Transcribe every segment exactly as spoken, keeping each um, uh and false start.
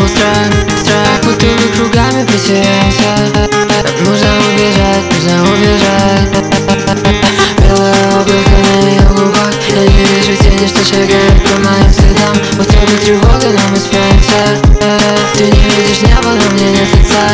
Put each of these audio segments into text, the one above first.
страх, страх, будто мы кругами потеряемся. Нужно убежать, нужно убежать. Белое облако на ее губах, я не вижу тени, что шагают по моим следам. Будто бы тревога, но мы справимся. Ты не видишь небо, но мне нет лица.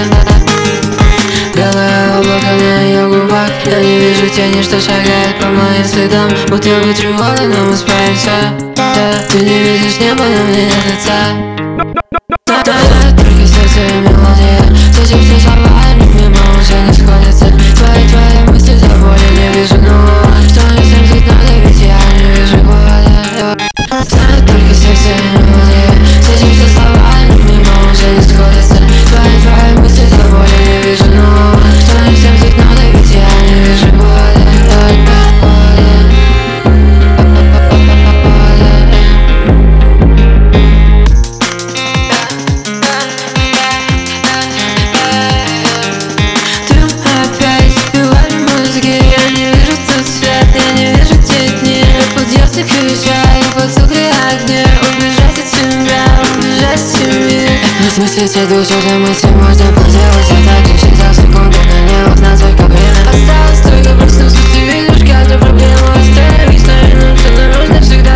Белое облако на ее губах, я не вижу тени, что шагают по моим следам. Будто бы тревога, но мы справимся. Ты не видишь небо, но мне нет лица. Только сердце и мелодия, зачем все слова, но мимо уже не сходятся. Твои, твои мысли за болью не вижу, но что им всем тут надо, ведь я не вижу города. Знаю только сердце и мелодия, зачем все слова, но мимо уже не сходятся. Твои, твои мысли за болью не вижу, но что им всем тут надо, ведь я не вижу города. В смысле все души, что мы все можем поделать. Я так и считал секунды, но не узнал, сколько время осталось. Только проснуться, ты видишь, каждую проблему остановить. Но нам все нужно всегда.